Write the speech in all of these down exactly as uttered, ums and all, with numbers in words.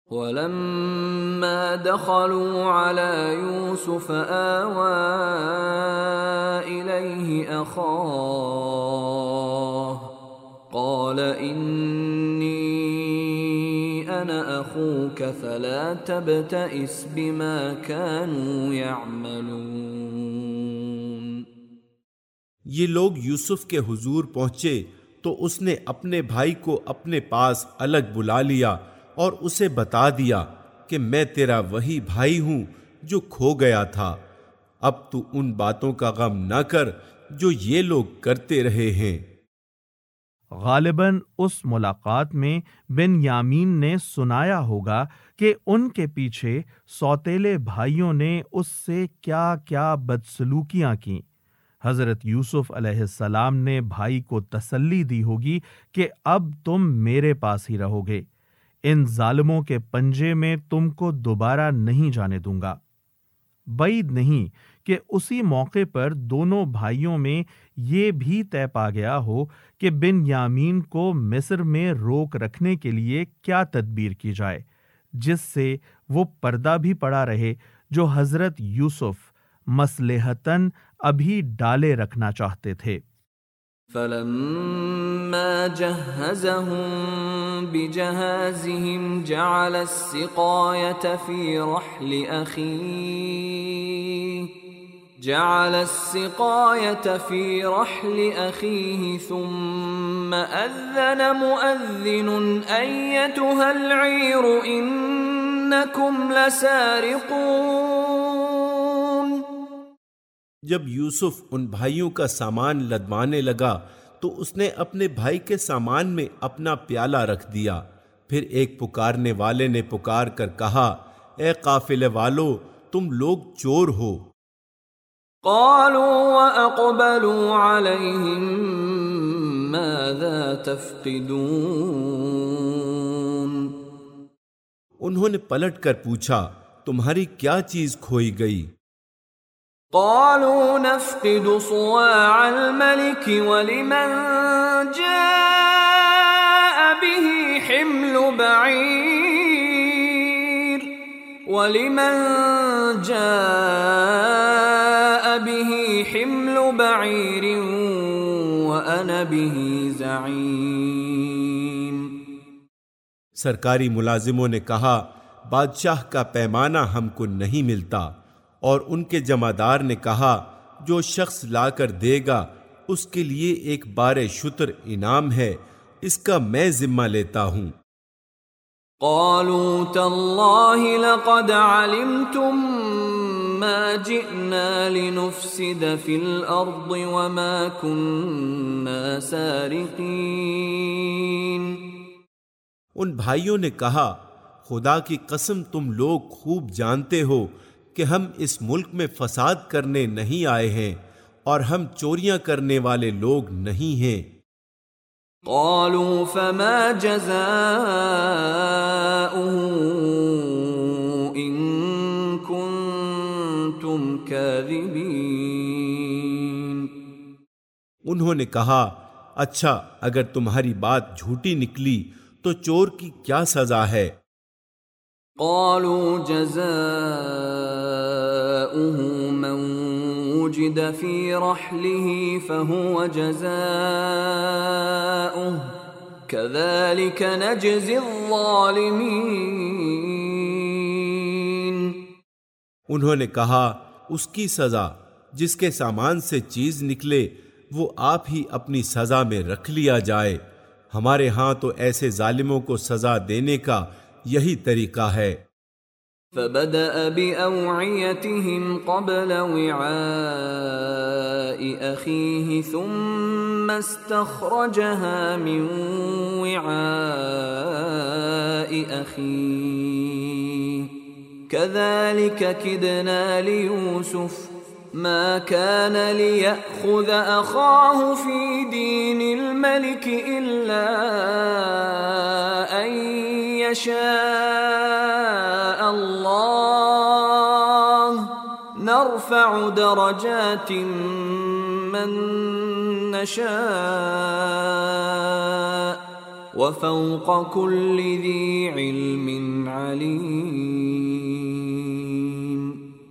وَلَمَّا دَخَلُوا عَلَى يُوسُفَ آوَى إِلَيْهِ أَخَاهُ قَالَ إِنِّي أَنَا أَخُوكَ فَلَا تَبْتَئِسْ بِمَا كَانُوا يَعْمَلُونَ۔ یہ لوگ یوسف کے حضور پہنچے تو اس نے اپنے بھائی کو اپنے پاس الگ بلا لیا اور اسے بتا دیا کہ میں تیرا وہی بھائی ہوں جو کھو گیا تھا، اب تو ان باتوں کا غم نہ کر جو یہ لوگ کرتے رہے ہیں۔ غالباً اس ملاقات میں بن یامین نے سنایا ہوگا کہ ان کے پیچھے سوتیلے بھائیوں نے اس سے کیا کیا بدسلوکیاں کیں۔ حضرت یوسف علیہ السلام نے بھائی کو تسلی دی ہوگی کہ اب تم میرے پاس ہی رہو گے، ان ظالموں کے پنجے میں تم کو دوبارہ نہیں جانے دوں گا۔ بعید نہیں کہ اسی موقع پر دونوں بھائیوں میں یہ بھی طے پا گیا ہو کہ بن یامین کو مصر میں روک رکھنے کے لیے کیا تدبیر کی جائے، جس سے وہ پردہ بھی پڑا رہے جو حضرت یوسف مصلحتاً ابھی ڈالے رکھنا چاہتے تھے۔ فَلَمَّا جَهَّزَهُم بِجَهَازِهِمْ جَعَلَ السِّقَايَةَ فِي رَحْلِ أَخِيهِ جَعَلَ السِّقَايَةَ فِي رَحْلِ أَخِيهِ ثُمَّ أَذَّنَ مُؤَذِّنٌ أَيَّتُهَا الْعِيرُ إِنَّكُمْ لَسَارِقُونَ۔ جب یوسف ان بھائیوں کا سامان لدوانے لگا تو اس نے اپنے بھائی کے سامان میں اپنا پیالہ رکھ دیا، پھر ایک پکارنے والے نے پکار کر کہا، اے قافلے والو، تم لوگ چور ہو۔ قالوا وَأَقْبَلُوا عَلَيْهِمْ مَاذَا تَفْقِدُونَ۔ انہوں نے پلٹ کر پوچھا، تمہاری کیا چیز کھوئی گئی؟ قالوا نفقد صواع الملك ولمن جاء به حمل بعير ولمن جاء به حمل بعير وأنا به زعيم۔ سرکاری ملازموں نے کہا، بادشاہ کا پیمانہ ہم کو نہیں ملتا، اور ان کے جمعدار نے کہا، جو شخص لا کر دے گا اس کے لیے ایک بار شتر انعام ہے، اس کا میں ذمہ لیتا ہوں۔ قالوا تاللہ لقد علمتم ما جئنا لنفسد فی الارض وما كنا سارقین۔ ان بھائیوں نے کہا، خدا کی قسم تم لوگ خوب جانتے ہو کہ ہم اس ملک میں فساد کرنے نہیں آئے ہیں اور ہم چوریاں کرنے والے لوگ نہیں ہیں۔ قالوا فما جزاؤه ان کنتم کاذبین۔ انہوں نے کہا، اچھا اگر تمہاری بات جھوٹی نکلی تو چور کی کیا سزا ہے؟ قالوا جزاؤه من وجد في رحله فهو جزاؤه كذلك نجزي الظالمين۔ انہوں نے کہا، اس کی سزا جس کے سامان سے چیز نکلے وہ آپ ہی اپنی سزا میں رکھ لیا جائے، ہمارے ہاں تو ایسے ظالموں کو سزا دینے کا یہی طریقہ ہے۔ فبدأ بأوعيتهم قبل وعاء أخيه ثم استخرجها من وعاء أخيه كذلك كدنا ليوسف ما كان ليأخذ أخاه في دين الملك إلا أن يشاء الله نرفع درجات من نشاء وفوق كل ذي علم علیم۔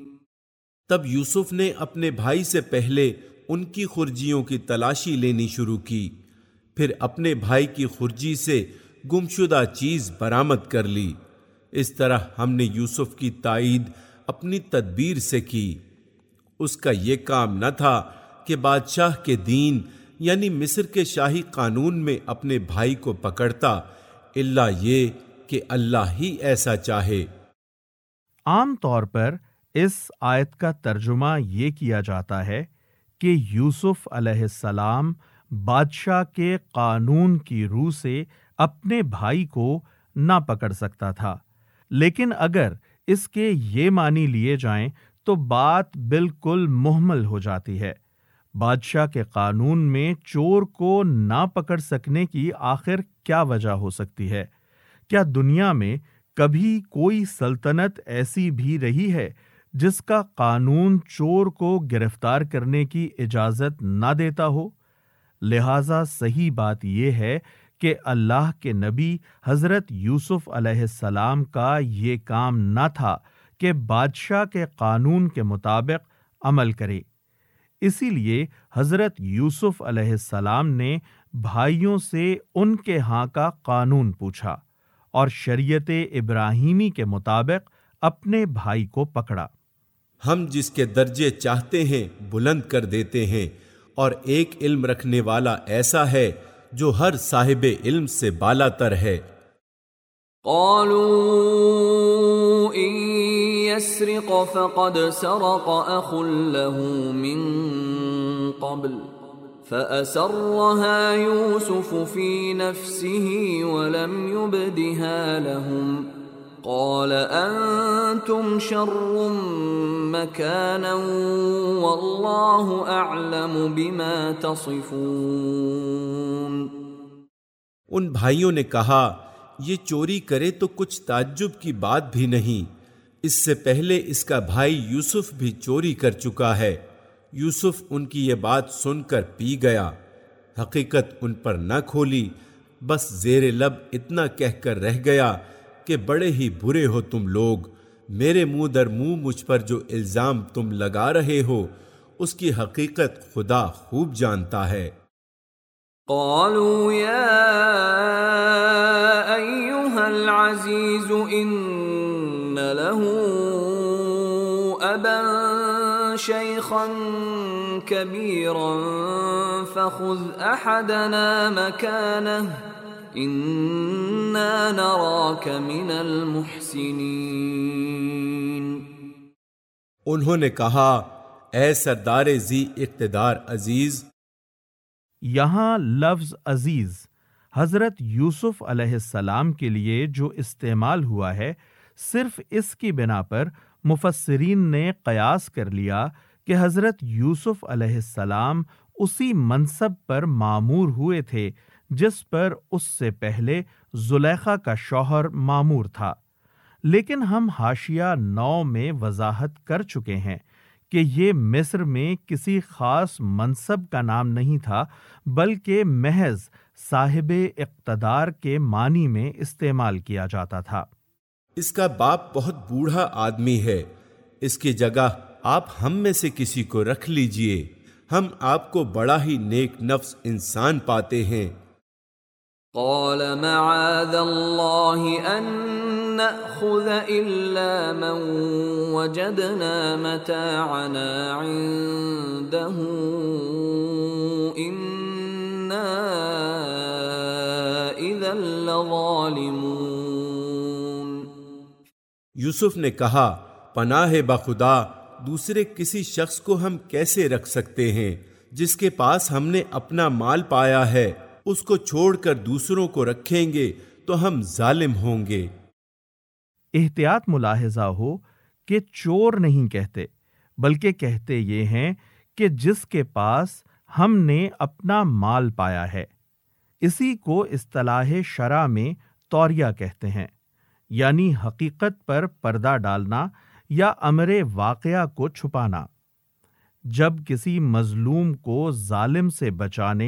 تب یوسف نے اپنے بھائی سے پہلے ان کی خرجیوں کی تلاشی لینی شروع کی، پھر اپنے بھائی کی خرجی سے گمشدہ چیز برآمد کر لی۔ اس طرح ہم نے یوسف کی تائید اپنی تدبیر سے کی۔ اس کا یہ کام نہ تھا کہ بادشاہ کے دین یعنی مصر کے شاہی قانون میں اپنے بھائی کو پکڑتا، الا یہ کہ اللہ ہی ایسا چاہے۔ عام طور پر اس آیت کا ترجمہ یہ کیا جاتا ہے کہ یوسف علیہ السلام بادشاہ کے قانون کی روح سے اپنے بھائی کو نہ پکڑ سکتا تھا، لیکن اگر اس کے یہ معنی لیے جائیں تو بات بالکل مہمل ہو جاتی ہے۔ بادشاہ کے قانون میں چور کو نہ پکڑ سکنے کی آخر کیا وجہ ہو سکتی ہے؟ کیا دنیا میں کبھی کوئی سلطنت ایسی بھی رہی ہے جس کا قانون چور کو گرفتار کرنے کی اجازت نہ دیتا ہو؟ لہذا صحیح بات یہ ہے کہ اللہ کے نبی حضرت یوسف علیہ السلام کا یہ کام نہ تھا کہ بادشاہ کے قانون کے مطابق عمل کرے۔ اسی لیے حضرت یوسف علیہ السلام نے بھائیوں سے ان کے ہاں کا قانون پوچھا اور شریعت ابراہیمی کے مطابق اپنے بھائی کو پکڑا۔ ہم جس کے درجے چاہتے ہیں بلند کر دیتے ہیں، اور ایک علم رکھنے والا ایسا ہے جو ہر صاحب علم سے بالا تر ہے۔ قالوا ان يسرق فقد سرق اخ له من قبل فأسرها يوسف في نفسه ولم يبدها لهم قال انتم شر مكانا والله اعلم بما تصفون۔ ان بھائیوں نے کہا یہ چوری کرے تو کچھ تعجب کی بات بھی نہیں، اس سے پہلے اس کا بھائی یوسف بھی چوری کر چکا ہے۔ یوسف ان کی یہ بات سن کر پی گیا، حقیقت ان پر نہ کھولی، بس زیر لب اتنا کہہ کر رہ گیا کہ بڑے ہی برے ہو تم لوگ، میرے منہ در منہ مجھ پر جو الزام تم لگا رہے ہو اس کی حقیقت خدا خوب جانتا ہے۔ قالوا يا أيها العزيز إن له أبا شيخا كبيرا فخذ أحدنا مكانه إنا نراك من المحسنين۔ انہوں نے کہا اے سردار ذی اقتدار عزیز۔ یہاں لفظ عزیز حضرت یوسف علیہ السلام کے لیے جو استعمال ہوا ہے، صرف اس کی بنا پر مفسرین نے قیاس کر لیا کہ حضرت یوسف علیہ السلام اسی منصب پر مامور ہوئے تھے جس پر اس سے پہلے زلیخا کا شوہر مامور تھا، لیکن ہم حاشیہ نو میں وضاحت کر چکے ہیں کہ یہ مصر میں کسی خاص منصب کا نام نہیں تھا، بلکہ محض صاحب اقتدار کے معنی میں استعمال کیا جاتا تھا۔ اس کا باپ بہت بوڑھا آدمی ہے، اس کی جگہ آپ ہم میں سے کسی کو رکھ لیجئے، ہم آپ کو بڑا ہی نیک نفس انسان پاتے ہیں۔ قال معاذ اللہ ان نأخذ الا من وجدنا متاعنا عنده انا اذا لظالمون۔ یوسف نے کہا پناہ بخدا دوسرے کسی شخص کو ہم کیسے رکھ سکتے ہیں؟ جس کے پاس ہم نے اپنا مال پایا ہے اس کو چھوڑ کر دوسروں کو رکھیں گے تو ہم ظالم ہوں گے۔ احتیاط ملاحظہ ہو کہ چور نہیں کہتے، بلکہ کہتے یہ ہیں کہ جس کے پاس ہم نے اپنا مال پایا ہے۔ اسی کو اصطلاح شرع میں توریہ کہتے ہیں، یعنی حقیقت پر پردہ ڈالنا یا امر واقعہ کو چھپانا۔ جب کسی مظلوم کو ظالم سے بچانے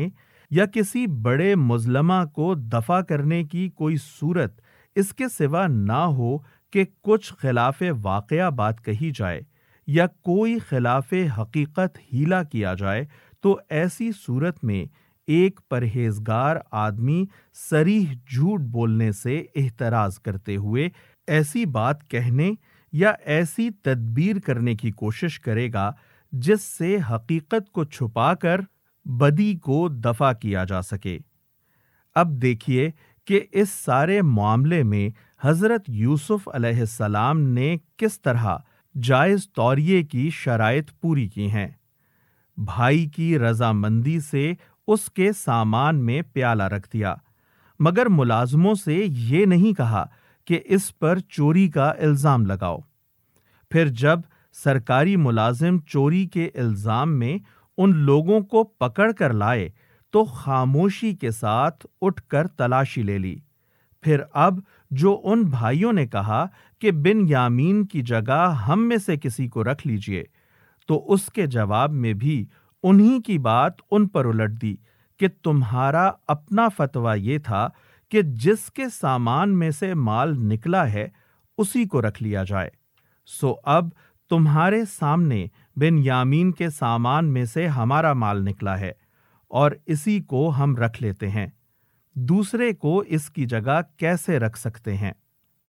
یا کسی بڑے مظلمہ کو دفع کرنے کی کوئی صورت اس کے سوا نہ ہو کہ کچھ خلاف واقعہ بات کہی جائے یا کوئی خلاف حقیقت ہیلا کیا جائے، تو ایسی صورت میں ایک پرہیزگار آدمی صریح جھوٹ بولنے سے احتراز کرتے ہوئے ایسی بات کہنے یا ایسی تدبیر کرنے کی کوشش کرے گا جس سے حقیقت کو چھپا کر بدی کو دفع کیا جا سکے۔ اب دیکھیے کہ اس سارے معاملے میں حضرت یوسف علیہ السلام نے کس طرح جائز توریے کی شرائط پوری کی ہیں۔ بھائی کی رضامندی سے اس کے سامان میں پیالہ رکھ دیا، مگر ملازموں سے یہ نہیں کہا کہ اس پر چوری کا الزام لگاؤ۔ پھر جب سرکاری ملازم چوری کے الزام میں ان لوگوں کو پکڑ کر لائے تو خاموشی کے ساتھ اٹھ کر تلاشی لے لی۔ پھر اب جو ان بھائیوں نے کہا کہ بن یامین کی جگہ ہم میں سے کسی کو رکھ لیجئے، تو اس کے جواب میں بھی انہی کی بات ان پر الٹ دی کہ تمہارا اپنا فتویٰ یہ تھا کہ جس کے سامان میں سے مال نکلا ہے اسی کو رکھ لیا جائے، سو اب تمہارے سامنے بن یامین کے سامان میں سے ہمارا مال نکلا ہے اور اسی کو ہم رکھ لیتے ہیں، دوسرے کو اس کی جگہ کیسے رکھ سکتے ہیں؟